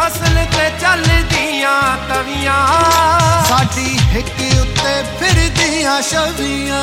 फसल ते चलदियां तवियां साडी हिक उत्ते फिरदियां छवियां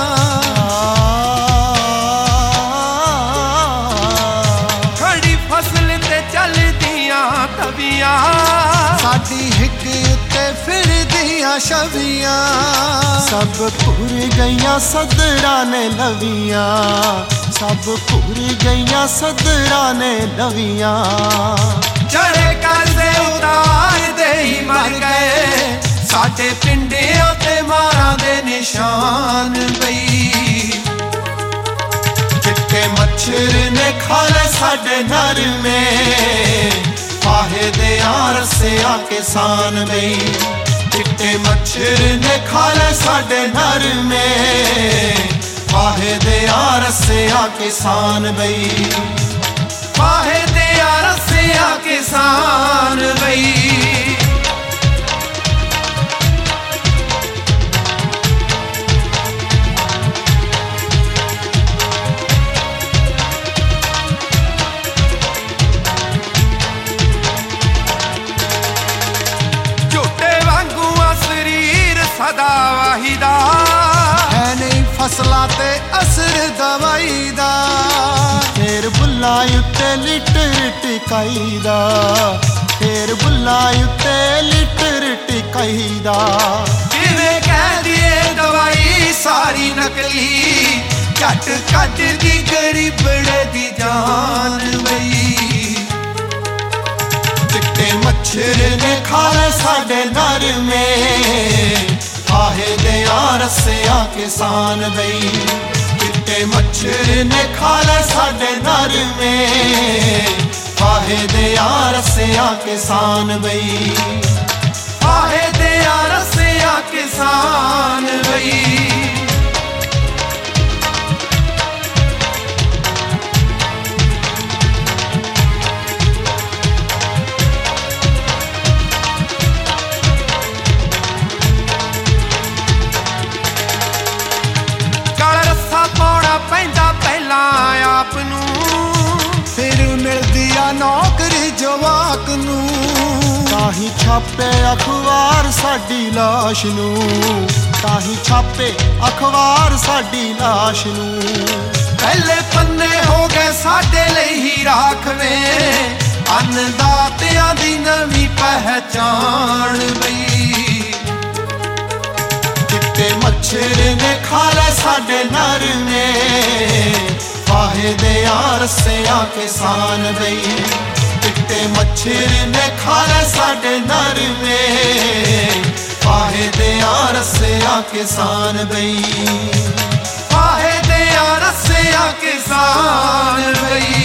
खड़ी फसल ते चलदियां तवियां साडी हिक उत्ते फिरदियां छवियां सब भुर गईयां सदरा ने लवियां सब भुर गईयां सदरा ने लवियां चढ़े करदे उतार दे ही मर गए साडे पिंडियां ते मारां दे निशान बई चिट्टे मच्छर ने खा ले साडे नर में फाहे दे रस्सियां किसान बई चिट्टे मच्छर ने खा ले साडे नर में फाहे दे रस्सियां किसान बई फाहे दे रस्सियां किसान बई झूठे वांगू शरीर सदा वाहिदा है नहीं फसलां ते असर दवाई दा फेर बुल्ला उत्ते लिटर टिकाई दा फेर बुल्ला उत्ते लिटर टिकाई दा जिवें कह दिए दवाई सारी नकली झट कट दी गरीबड़े दी जान बई चिट्टे मच्छर ने खा ले साडे नर में फाहे दे रस्सियां किसान बई चिट्टे मच्छर ने खा ले साडे नर में फाहे दे रस्सियां किसान बई फाहे दे रस्सियां किसान बई आप फिर मिलदी आ नौकरी जवाक नूं ताही छापे अखबार साडी लाश नूं ताही छापे अखबार साडी लाश नूं पहले पन्ने हो गए साडे लई ही राखवें अन्नदातियां दी नवीं पहचान बई चिट्टे मच्छर ने खा ले साडे नर में फाहे दे रस्सियां किसान बई चिट्टे मच्छर ने खा ले साडे नर में फाहे दे रस्सियां किसान बई फाहे दे रस्सियां किसान बई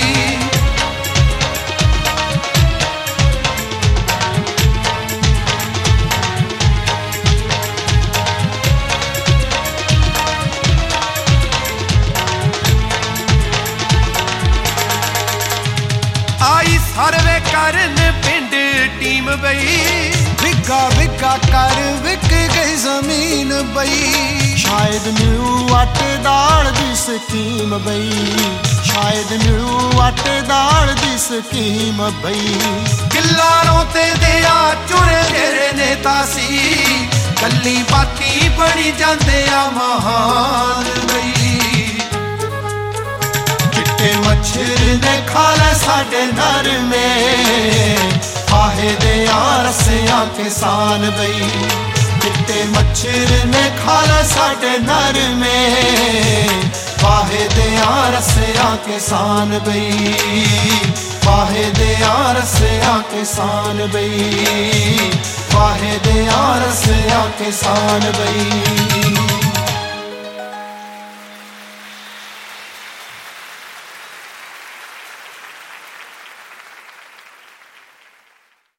आई सर्वे करन पिंड टीम बई बिगा बिगा कर विक गई जमीन बई शायद मिलू आटे दाल दी स्कीम बई शायद मिलू आटे दाल दी स्कीम बई किल्लारों ते दिया चुने तेरे नेता सी गल्ली बाती बनी जांदे आ महान बई चिट्टे मच्छर ने खा ले साडे नर में फाहे दे रस्सियां किसान बई चिट्टे मच्छर ने खा ले साडे नर में फाहे दे रस्सियां किसान बई फाहे दे रस्सियां किसान बई फाहे दे रस्सियां किसान बई।